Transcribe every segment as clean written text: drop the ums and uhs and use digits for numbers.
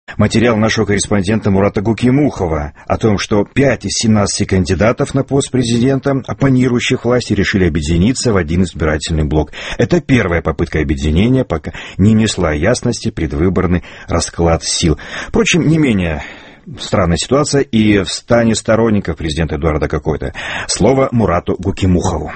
Материал нашего корреспондента Мурата Гукимухова о том, что 5 из 17 кандидатов на пост президента, оппонирующих власти, решили объединиться в один избирательный блок. Это первая попытка объединения, пока не несла ясности предвыборный расклад сил. Впрочем, не менее странная ситуация и в стане сторонников президента Эдуарда Кокойта. Слово Мурату Гукимухову.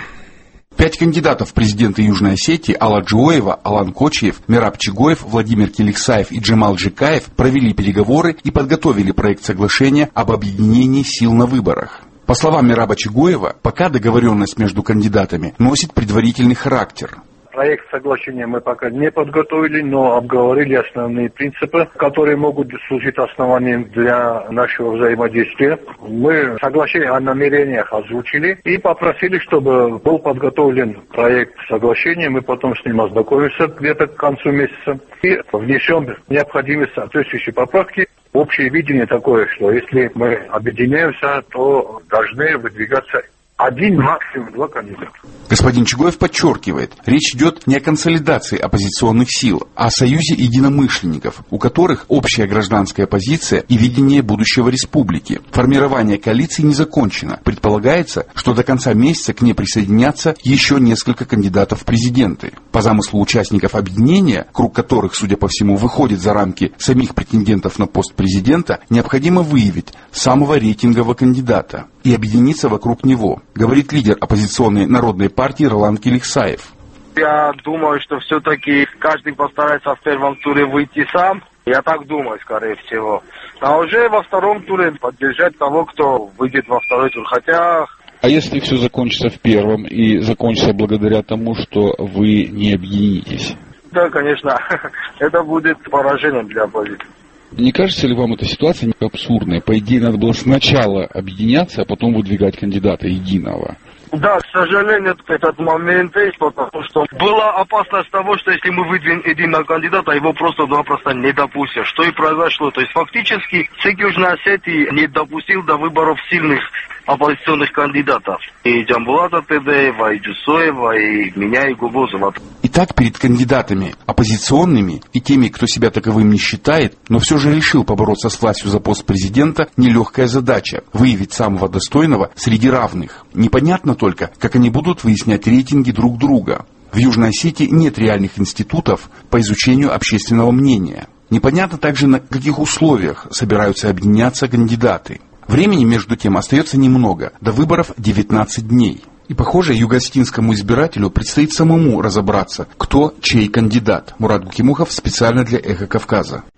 5 кандидатов в президенты Южной Осетии Алла Джоева, Алан Кочиев, Мераб Чигоев, Владимир Келиксаев и Джемал Джикаев провели переговоры и подготовили проект соглашения об объединении сил на выборах. По словам Мераба Чигоева, пока договоренность между кандидатами носит предварительный характер. Проект соглашения мы пока не подготовили, но обговорили основные принципы, которые могут служить основанием для нашего взаимодействия. Мы соглашение о намерениях озвучили и попросили, чтобы был подготовлен проект соглашения. Мы потом с ним ознакомимся где-то к концу месяца и внесем необходимые соответствующие поправки. Общее видение такое, что если мы объединяемся, то должны выдвигаться 1, максимум 2 кандидата. Господин Чигоев подчеркивает, речь идет не о консолидации оппозиционных сил, а о союзе единомышленников, у которых общая гражданская позиция и видение будущего республики. Формирование коалиции не закончено. Предполагается, что до конца месяца к ней присоединятся еще несколько кандидатов в президенты. По замыслу участников объединения, круг которых, судя по всему, выходит за рамки самих претендентов на пост президента, необходимо выявить самого рейтингового кандидата и объединиться вокруг него, говорит лидер оппозиционной народной партии Ролан Келиксаев. Я думаю, что все-таки каждый постарается в первом туре выйти сам. Я так думаю, скорее всего. А уже во втором туре поддержать того, кто выйдет во второй тур. Хотя... А если все закончится в первом и закончится благодаря тому, что вы не объединитесь? Да, конечно. Это будет поражением для оппозиции. Не кажется ли вам эта ситуация абсурдной? По идее, надо было сначала объединяться, а потом выдвигать кандидата единого. Да, к сожалению, этот момент есть, потому что была опасность того, что если мы выдвинем единого кандидата, его просто-напросто не допустят. Что и произошло. То есть фактически ЦИК Южной Осетии не допустил до выборов сильных оппозиционных кандидатов. И Джамбулата Тедеева, и Джусоева, и меня, и Губозова. Итак, перед кандидатами оппозиционными и теми, кто себя таковым не считает, но все же решил побороться с властью за пост президента, нелегкая задача – выявить самого достойного среди равных. Непонятно только, как они будут выяснять рейтинги друг друга. В Южной Осетии нет реальных институтов по изучению общественного мнения. Непонятно также, на каких условиях собираются объединяться кандидаты. Времени, между тем, остается немного, до выборов 19 дней. И, похоже, юго-осетинскому избирателю предстоит самому разобраться, кто чей кандидат. Мурат Гукимухов специально для «Эхо Кавказа».